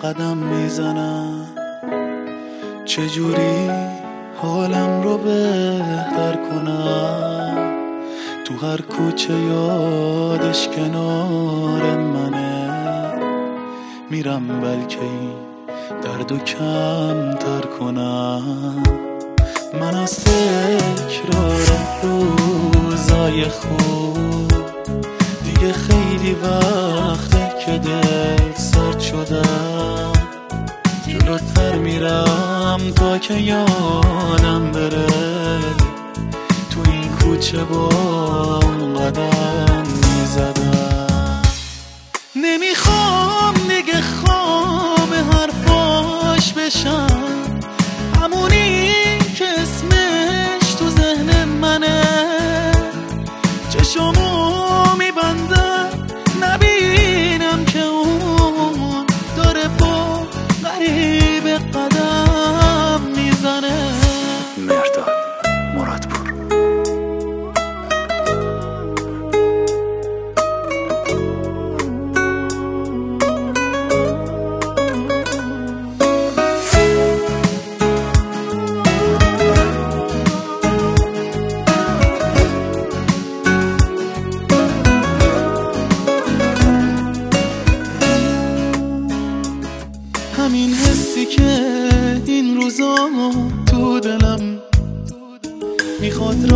قدم میزنم، چجوری حالم رو بهتر کنم. تو هر کوچه یادش کنار منه، میرم بلکه این دردو کم تر کنم. من از تکرار روزای خوب دیگه خیلی وقته که دل سرد شدم. جلوتر میرم تا که یادم بره، تو این کوچه با اون قدم میزدم. نمیخوام دیگه خواب حرفاش بشم، همونی که اسمش تو ذهن منه. چشمو میبندم نبینم که اون داره با غریب قدم میزنه. مرداد مرادپور. همین حسی که این روزا تو دلم میخواد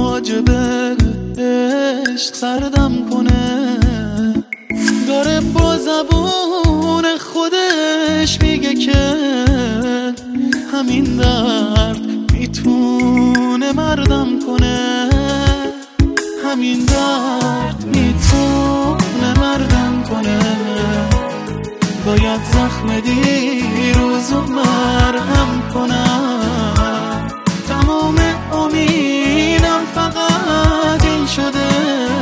راجبش سردم کنه، داره با زبون خودش میگه که همین درد میتونه مردم کنه. همین درد میتونه مردم کنه، باید زخم دیروزو مرهم کنم. تمام امیدم فقط این شده،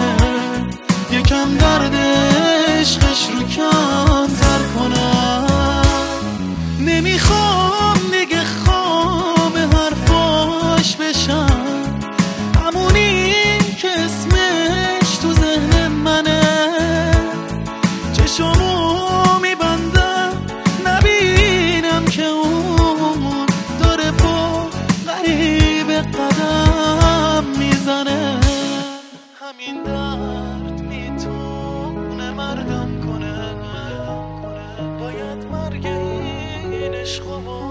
یکم درد عشقش رو کم تر کنم. نمیخوام دیگه خواب حرفاش بشم، همونی که اسمش تو ذهن منه. چشمو قدم میزنه. همین درد میتونه مردم کنه، باید مرگ این عشقو